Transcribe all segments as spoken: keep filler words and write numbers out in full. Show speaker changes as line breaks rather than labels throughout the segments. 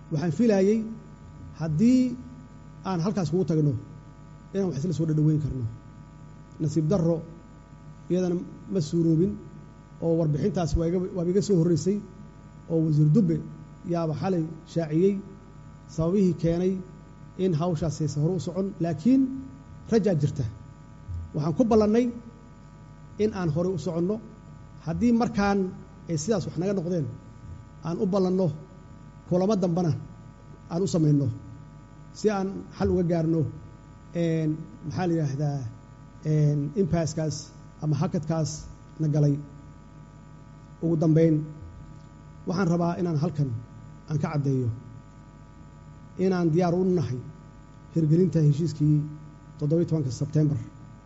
waxaan filayay haddii aan halkaas kugu tagno inaan wax isla soo dhadhaweyn karno nasiib darro iyadana ma suuroobin oo warbixintaas waa iga soo horreysay oo wasiir Dubbe yaaba xalay shaaciyey sababihii keenay in hawshaas aysan hore u socon laakiin rajaa jirta waxaan ku ballannay in aan hore u soconno haddii markaan ay sidaas wax naga noqdeen aan u ballanno kulamo dambana aan u samayno si aan xal uga gaarno maxaa la yidhaahdaa impaaskaas ama hakadkaas na galay ugu dambayn waxaan rabaa inaan halkan aan ka caddeeyo inaan diyaar u nahay hirgelinta heshiiskii toddoba iyo tobanka Sebtembar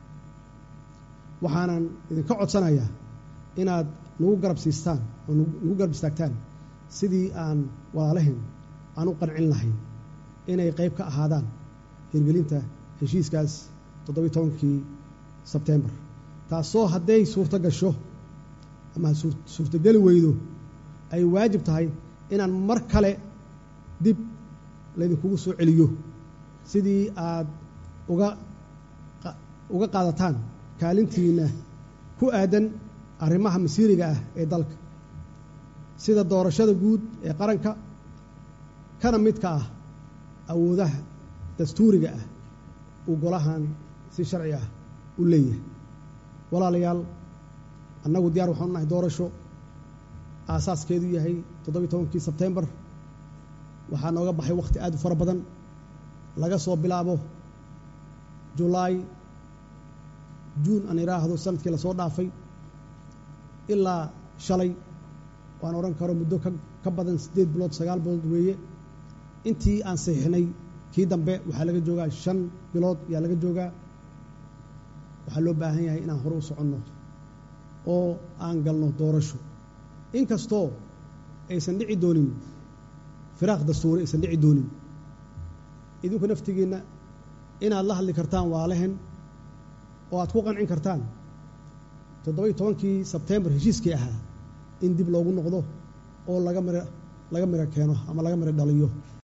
waxaanan idinka codsanayaa inaad nagu garab siistaan oo nagu garab istaagtaan sidii aan walaalahayn aan u qancin lahayn inay qayb ka ahaadaan hirgelinta heshiiskaas toddoba iyo tobankii Sebtembar taasoo hadday suurto gasho ama suurtogeli weydo ay waajib tahay inaan mar kale dib laydinkugu soo celiyo sidii aad uga uga qaadataan kaalintiina ku aadan arrimaha masiiriga ah ee dalka sida doorashada guud ee qaranka kana midka ah awoodaha dastuuriga ah uu golahan si sharci ah u leeyahay walaalayaal annagu diyaar waxaan u nahay doorasho aasaaskeedu yahay toddoba iyo tobankii Sebtembar waxaa nooga baxay waqti aad u fara badan laga soo bilaabo July June aan iraahdo sanadkii la soo dhaafay ilaa shalay waan oran karo muddo ka badan sideed bilood sagaal bilood weeye intii aan saxiixnay kii dambe waxaa laga joogaa shan bilood yaa laga joogaa waxaa loo baahan yahay inaan hore u soconno oo aan galno doorasho inkastoo aysan dhici doonin firaaq dastuuri aysan dhici doonin idinku naftigiinna inaad la hadli kartaan walaalahan oo aad ku qancin kartaan toddoba iyo tobankii Sebtembar heshiiskii ahaa in dib loogu noqdo oo laga mira laga mira keeno ama laga mira dhaliyo